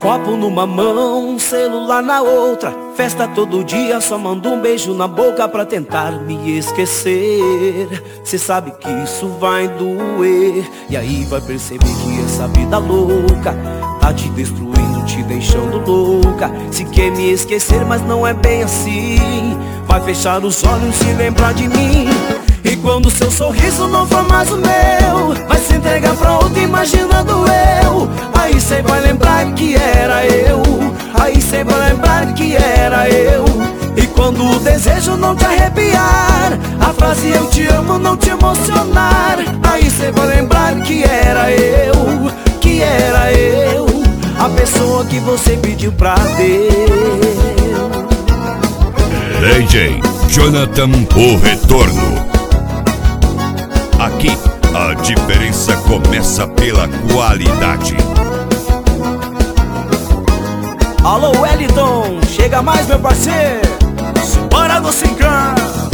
Copo numa mão, celular na outra, festa todo dia, só mando um beijo na boca pra tentar me esquecer. Cê sabe que isso vai doer, e aí vai perceber que essa vida louca tá te destruindo, te deixando louca. Se quer me esquecer, mas não é bem assim, vai fechar os olhos e se lembrar de mim. E quando seu sorriso não for mais o meu, vai se entregar pra outro imaginando eu. Aí cê vai lembrar que era eu, aí cê vai lembrar que era eu. E quando o desejo não te arrepiar, a frase eu te amo não te emocionar, aí cê vai lembrar que era eu, que era eu, a pessoa que você pediu pra Deus. DJ Jonathan, o retorno. Aqui a diferença começa pela qualidade. Alô Wellington, chega mais meu parceiro, bora do Cincão.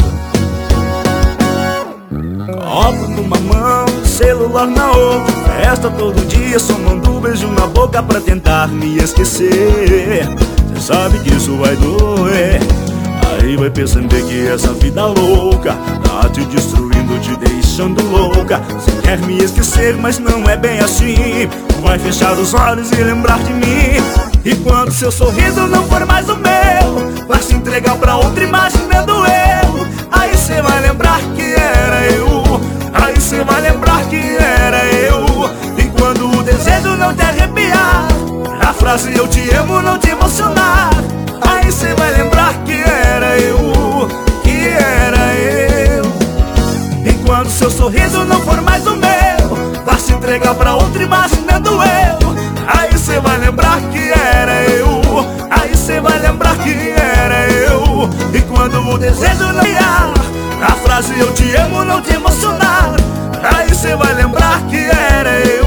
Copo numa mão, celular na outra, festa todo dia, só mando um beijo na boca pra tentar me esquecer. Cê sabe que isso vai doer, aí vai perceber que essa vida louca tá te destruindo, te deixando louca. Você quer me esquecer, mas não é bem assim, vai fechar os olhos e lembrar de mim. E quando seu sorriso não for mais o meu, vai se entregar pra outra imaginando eu. Aí cê vai lembrar que era eu, aí cê vai lembrar que era eu. E quando o desejo não te arrepiar, a frase eu te amo não te emocionar, aí cê vai lembrar que era eu, que era eu. E quando seu sorriso não for mais o meu, vai se entregar pra outro imaginando eu. Aí cê vai lembrar que era eu, aí cê vai lembrar que era eu. E quando o desejo não vier, a frase eu te amo não te emocionar, aí cê vai lembrar que era eu.